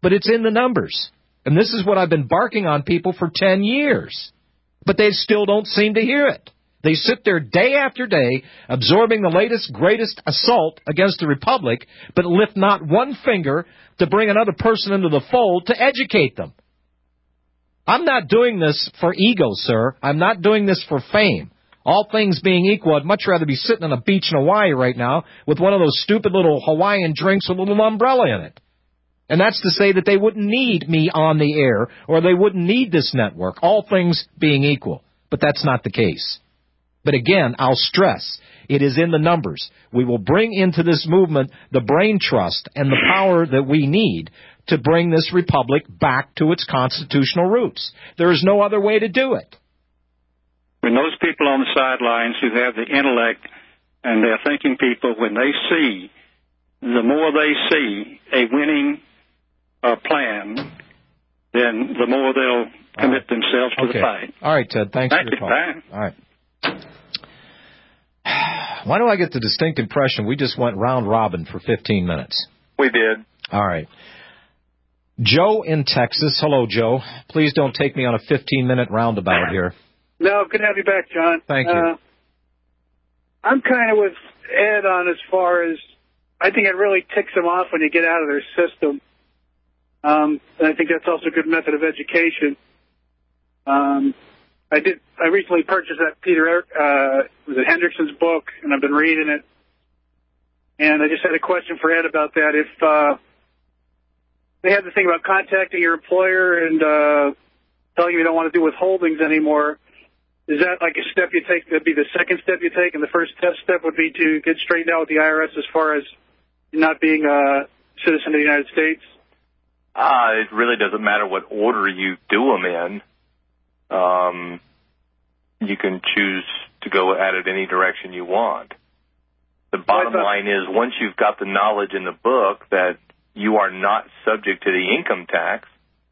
but it's in the numbers. And this is what I've been barking on people for 10 years. But they still don't seem to hear it. They sit there day after day, absorbing the latest, greatest assault against the Republic, but lift not one finger to bring another person into the fold to educate them. I'm not doing this for ego, sir. I'm not doing this for fame. All things being equal, I'd much rather be sitting on a beach in Hawaii right now with one of those stupid little Hawaiian drinks with a little umbrella in it. And that's to say that they wouldn't need me on the air, or they wouldn't need this network, all things being equal. But that's not the case. But again, I'll stress, it is in the numbers. We will bring into this movement the brain trust and the power that we need to bring this republic back to its constitutional roots. There is no other way to do it. When those people on the sidelines who have the intellect and they're thinking people, when they see, the more they see a winning plan, then the more they'll commit themselves to the fight. All right, Ted, thanks for your call. Bye. All right. Why do I get the distinct impression we just went round robin for 15 minutes? We did. All right. Joe in Texas. Hello, Joe. Please don't take me on a 15-minute roundabout here. No, good to have you back, John. Thank you. I'm kind of with Ed on as far as I think it really ticks them off when you get out of their system. And I think that's also a good method of education. I recently purchased that was it Hendrickson's book, and I've been reading it. And I just had a question for Ed about that. If they had the thing about contacting your employer and telling you you don't want to do withholdings anymore, is that like a step you take? That'd be the second step you take, and the first step would be to get straightened out with the IRS as far as not being a citizen of the United States? It really doesn't matter what order you do them in. You can choose to go at it any direction you want. The bottom line is, once you've got the knowledge in the book that you are not subject to the income tax,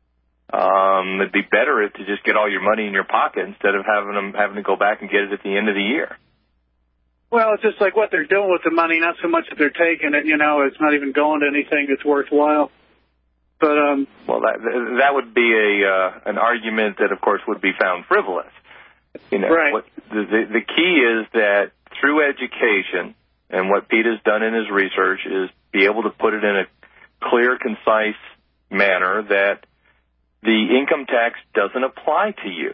it'd be better to just get all your money in your pocket instead of having to go back and get it at the end of the year. Well, it's just like what they're doing with the money, not so much that they're taking it, it's not even going to anything that's worthwhile. But well, that would be an argument that, of course, would be found frivolous. Right. The key is that through education, and what Pete has done in his research is be able to put it in a clear, concise manner that the income tax doesn't apply to you.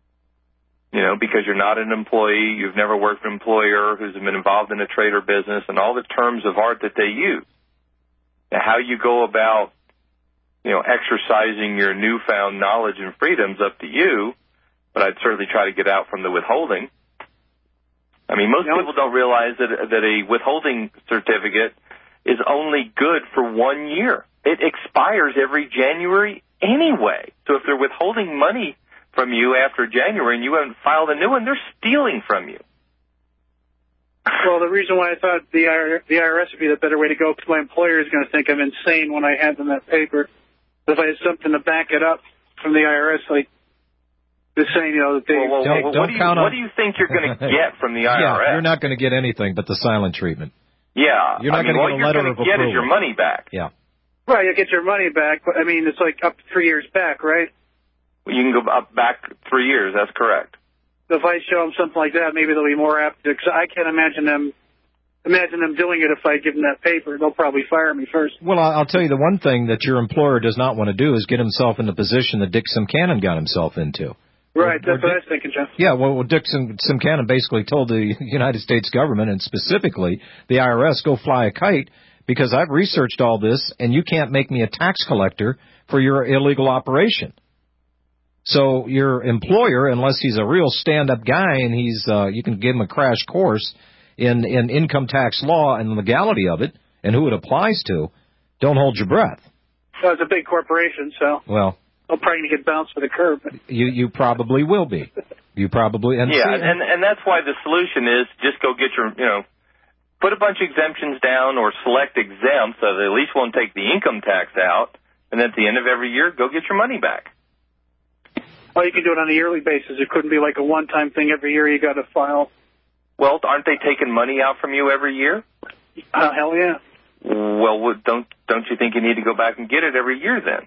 Because you're not an employee, you've never worked for an employer who's been involved in a trade or business, and all the terms of art that they use. Now, how you go about exercising your newfound knowledge and freedom's up to you, but I'd certainly try to get out from the withholding. I mean, most people don't realize that a withholding certificate is only good for 1 year. It expires every January anyway. So if they're withholding money from you after January and you haven't filed a new one, they're stealing from you. Well, the reason why I thought the IRS would be the better way to go, because my employer is going to think I'm insane when I hand them that paper. If I had something to back it up from the IRS, like the saying, that they... What do you think you're going to get from the IRS? Yeah, you're not going to get anything but the silent treatment. Yeah. You're not going to get a letter of approval. What you're going to get is your money back. Yeah. Right, you'll get your money back, but, it's like up to 3 years back, right? Well, you can go back 3 years, that's correct. So if I show them something like that, maybe they'll be more apt to... Because I can't imagine them doing it if I give them that paper. They'll probably fire me first. Well, I'll tell you the one thing that your employer does not want to do is get himself in the position that Dick Simcannon got himself into. Right, that's what I was thinking, John. Yeah, well, Dick Simcannon basically told the United States government, and specifically the IRS, go fly a kite, because I've researched all this, and you can't make me a tax collector for your illegal operation. So your employer, unless he's a real stand-up guy and you can give him a crash course in income tax law and the legality of it and who it applies to, don't hold your breath. Well, it's a big corporation, so... Well... I'm probably going to get bounced for the curb. You probably will be. You probably... And that's why the solution is just go get your, put a bunch of exemptions down or select exempt so they at least won't take the income tax out, and then at the end of every year, go get your money back. Oh, you can do it on a yearly basis. It couldn't be like a one-time thing every year you got to file. Well, aren't they taking money out from you every year? Hell yeah. Well, don't you think you need to go back and get it every year then?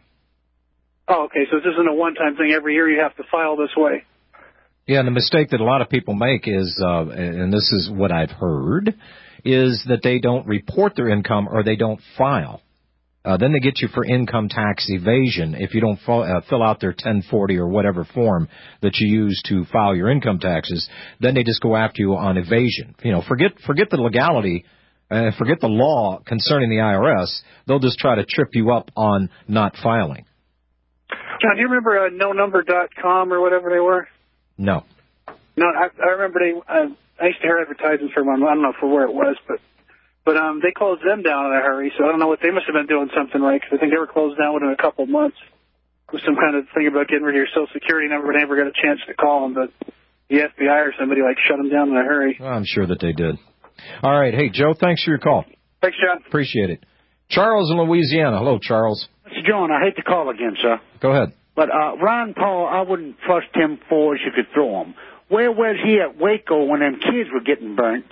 Oh, okay. So this isn't a one-time thing. Every year you have to file this way. Yeah, and the mistake that a lot of people make is, and this is what I've heard, is that they don't report their income or they don't file. Then they get you for income tax evasion if you don't fill out their 1040 or whatever form that you use to file your income taxes. Then they just go after you on evasion. You know, forget the legality, forget the law concerning the IRS. They'll just try to trip you up on not filing. John, do you remember NoNumber.com or whatever they were? No. No, I remember I used to hear advertisements for them. I don't know for where it was, but they closed them down in a hurry, so I don't know what they must have been doing something right, because I think they were closed down within a couple of months. With some kind of thing about getting rid of your Social Security number, but never got a chance to call them, but the FBI or somebody shut them down in a hurry. Well, I'm sure that they did. All right. Hey, Joe, thanks for your call. Thanks, John. Appreciate it. Charles in Louisiana. Hello, Charles. Mr. John, I hate to call again, sir. Go ahead. But Ron Paul, I wouldn't trust him for as you could throw him. Where was he at Waco when them kids were getting burnt?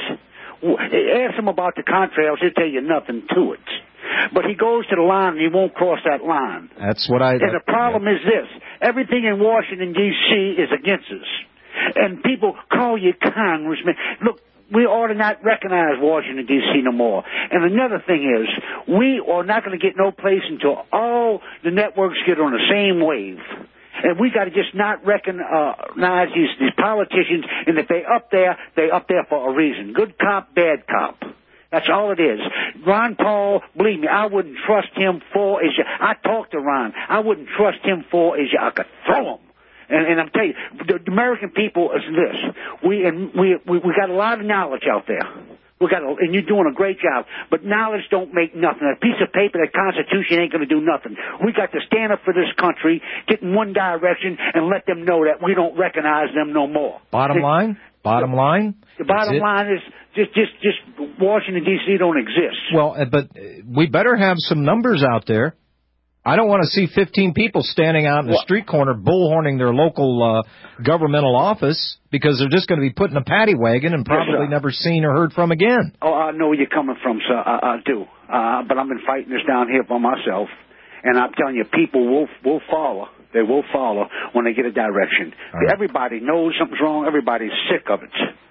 Ask him about the contrails, he'll tell you nothing to it. But he goes to the line and he won't cross that line. That's what I... And the problem is this. Everything in Washington, D.C. is against us. And people call you congressman. Look, we ought to not recognize Washington, D.C. no more. And another thing is, we are not going to get no place until all the networks get on the same wave. And we got to just not recognize these politicians, and if they up there for a reason. Good cop, bad cop. That's all it is. Ron Paul, believe me, I wouldn't trust him for as you. I talked to Ron. I wouldn't trust him for as you. I could throw him. And I'm telling you, the American people is this. We got a lot of knowledge out there. And you're doing a great job. But knowledge don't make nothing. A piece of paper, that Constitution ain't going to do nothing. We got to stand up for this country, get in one direction, and let them know that we don't recognize them no more. Bottom line? The bottom line is just Washington, D.C. don't exist. Well, but we better have some numbers out there. I don't want to see 15 people standing out in the street corner bullhorning their local governmental office because they're just going to be put in a paddy wagon and probably never seen or heard from again. Oh, I know where you're coming from, sir. I do. But I've been fighting this down here by myself. And I'm telling you, people will follow. They will follow when they get a direction. Right. Everybody knows something's wrong. Everybody's sick of it.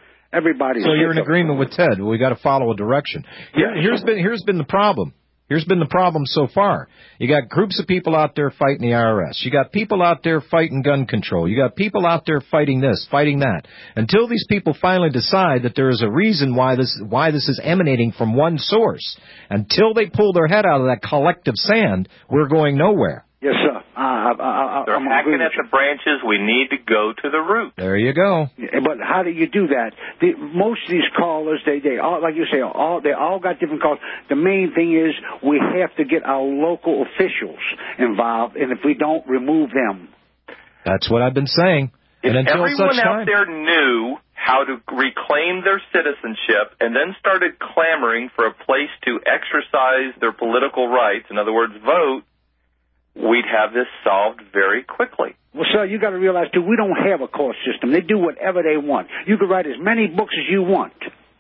So you're in agreement with Ted. We got to follow a direction. Here's been the problem. Here's been the problem so far. You got groups of people out there fighting the IRS. You got people out there fighting gun control. You got people out there fighting this, fighting that. Until these people finally decide that there is a reason why this is emanating from one source, until they pull their head out of that collective sand, we're going nowhere. Yes, sir. They're hacking at the branches. We need to go to the root. There you go. But how do you do that? Most of these callers, they all, like you say, they all got different calls. The main thing is we have to get our local officials involved, and if we don't, remove them. That's what I've been saying. If and until everyone such time, out there knew how to reclaim their citizenship and then started clamoring for a place to exercise their political rights, in other words, vote, we'd have this solved very quickly. Well, sir, you got to realize, too, we don't have a court system. They do whatever they want. You can write as many books as you want.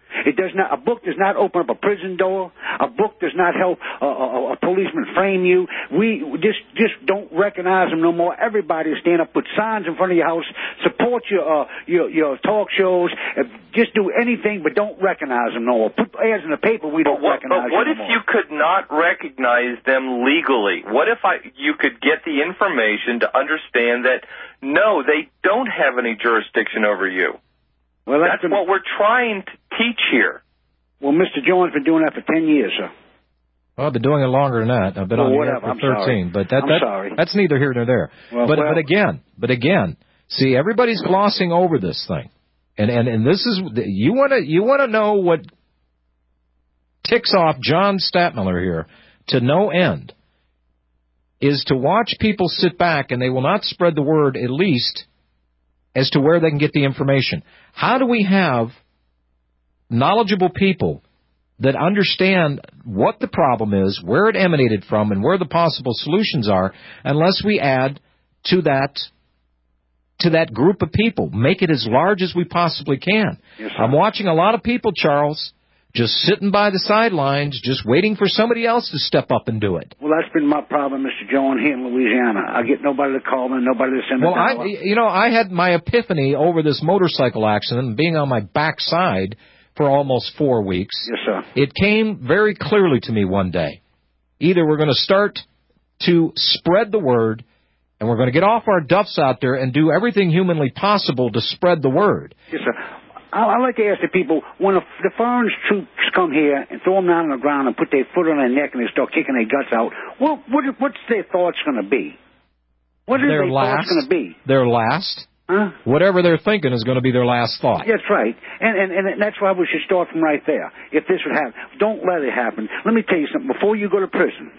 A book does not open up a prison door. A book does not help a policeman frame you. We just don't recognize them no more. Everybody stand up, put signs in front of your house, support your talk shows, just do anything, but don't recognize them no more. Put ads in the paper, we don't recognize them no more. But what if you could not recognize them legally? What if you could get the information to understand that, no, they don't have any jurisdiction over you? Well, that's what we're trying to teach here. Well, Mr. Jones been doing that for 10 years, sir. Well, I've been doing it longer than that. I've been on the air for 13. But that's neither here nor there. But again, see, everybody's glossing over this thing. And this is, you want to know what ticks off John Stadtmiller here to no end, is to watch people sit back and they will not spread the word, at least as to where they can get the information. How do we have knowledgeable people that understand what the problem is, where it emanated from, and where the possible solutions are, unless we add to that group of people, make it as large as we possibly can? Yes, I'm watching a lot of people, Charles, just sitting by the sidelines, just waiting for somebody else to step up and do it. Well, that's been my problem, Mr. Joe, here in Louisiana. I get nobody to call me, nobody to send me. Well, I had my epiphany over this motorcycle accident and being on my backside for almost 4 weeks. Yes, sir. It came very clearly to me one day. Either we're going to start to spread the word, and we're going to get off our duffs out there and do everything humanly possible to spread the word. Yes, sir. I like to ask the people, when the foreign troops come here and throw them down on the ground and put their foot on their neck and they start kicking their guts out, what's their thoughts going to be? What is their thoughts going to be? Their last? Huh? Whatever they're thinking is going to be their last thought. That's right. And that's why we should start from right there. If this would happen, don't let it happen. Let me tell you something. Before you go to prison,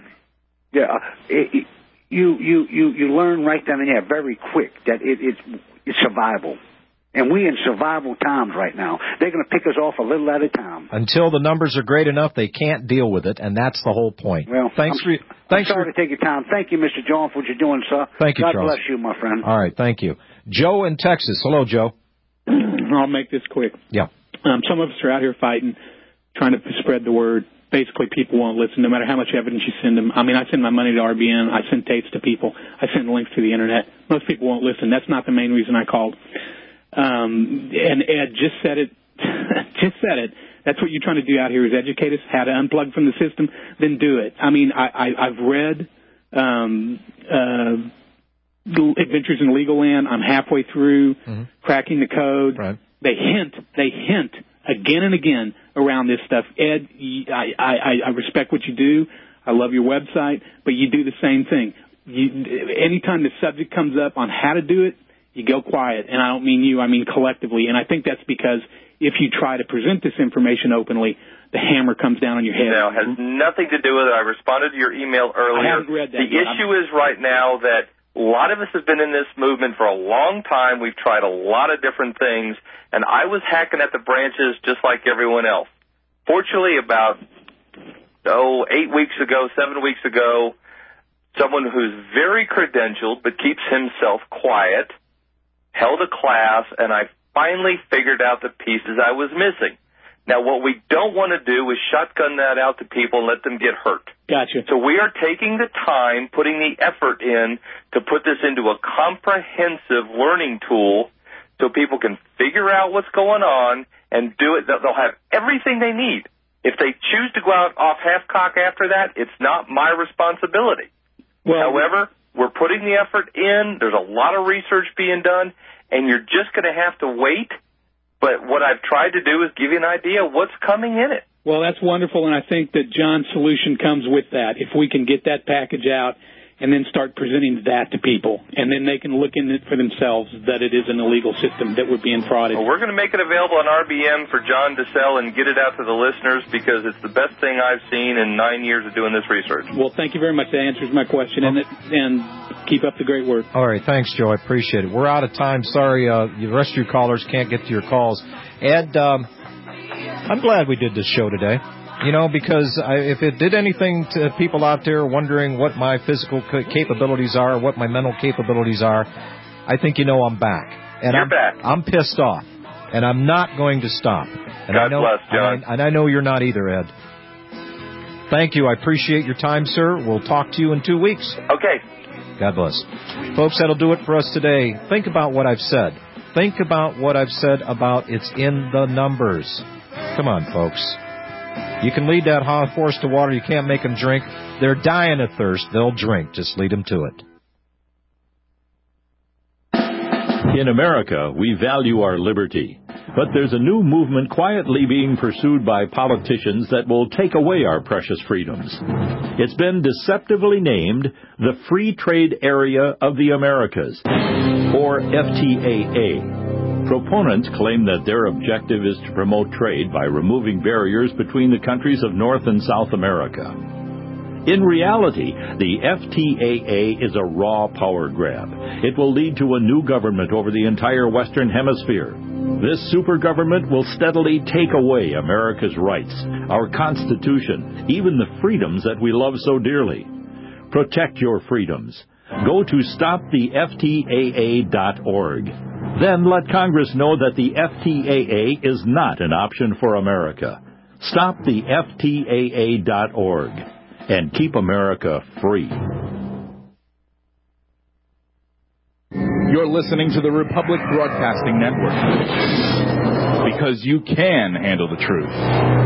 you learn right then and there very quick that it's survival. And we in survival times right now. They're going to pick us off a little at a time. Until the numbers are great enough, they can't deal with it, and that's the whole point. Well, I'm sorry to take your time. Thank you, Mr. John, for what you're doing, sir. Thank you, God Charles. bless you, my friend. All right, thank you. Joe in Texas. Hello, Joe. I'll make this quick. Yeah. Some of us are out here fighting, trying to spread the word. Basically, people won't listen, no matter how much evidence you send them. I mean, I send my money to RBN. I send tapes to people. I send links to the Internet. Most people won't listen. That's not the main reason I called. And Ed just said it. Just said it. That's what you're trying to do out here is educate us how to unplug from the system. Then do it. I mean, I've read Adventures in Legal Land. I'm halfway through Cracking the Code. Right. They hint again and again around this stuff. Ed, I respect what you do. I love your website, but you do the same thing. Anytime the subject comes up on how to do it, you go quiet, and I don't mean you, I mean collectively. And I think that's because if you try to present this information openly, the hammer comes down on your head. No, it has nothing to do with it. I responded to your email earlier. I haven't read that. The issue is right now that a lot of us have been in this movement for a long time. We've tried a lot of different things, and I was hacking at the branches just like everyone else. Fortunately, about 7 weeks ago, someone who's very credentialed but keeps himself quiet held a class, and I finally figured out the pieces I was missing. Now, what we don't want to do is shotgun that out to people and let them get hurt. Gotcha. So we are taking the time, putting the effort in to put this into a comprehensive learning tool so people can figure out what's going on and do it. They'll have everything they need. If they choose to go out off half-cock after that, it's not my responsibility. However, we're putting the effort in. There's a lot of research being done, and you're just going to have to wait. But what I've tried to do is give you an idea of what's coming in it. Well, that's wonderful, and I think that John's solution comes with that. If we can get that package out and then start presenting that to people, and then they can look in it for themselves that it is an illegal system that we're being frauded. Well, we're going to make it available on RBM for John to sell and get it out to the listeners because it's the best thing I've seen in 9 years of doing this research. Well, thank you very much. That answers my question, and keep up the great work. All right, thanks, Joe. I appreciate it. We're out of time. Sorry, the rest of your callers can't get to your calls. Ed, I'm glad we did this show today. Because if it did anything to people out there wondering what my physical capabilities are, what my mental capabilities are, I think I'm back. And You're back. I'm pissed off, and I'm not going to stop. And God bless, John. And I know you're not either, Ed. Thank you. I appreciate your time, sir. We'll talk to you in 2 weeks. Okay. God bless. Folks, that'll do it for us today. Think about what I've said. Think about what I've said about it's in the numbers. Come on, folks. You can lead that horse to water. You can't make them drink. They're dying of thirst. They'll drink. Just lead them to it. In America, we value our liberty. But there's a new movement quietly being pursued by politicians that will take away our precious freedoms. It's been deceptively named the Free Trade Area of the Americas, or FTAA. Proponents claim that their objective is to promote trade by removing barriers between the countries of North and South America. In reality, the FTAA is a raw power grab. It will lead to a new government over the entire Western Hemisphere. This super government will steadily take away America's rights, our Constitution, even the freedoms that we love so dearly. Protect your freedoms. Go to stoptheftaa.org. Then let Congress know that the FTAA is not an option for America. StopTheFTAA.org and keep America free. You're listening to the Republic Broadcasting Network, because you can handle the truth.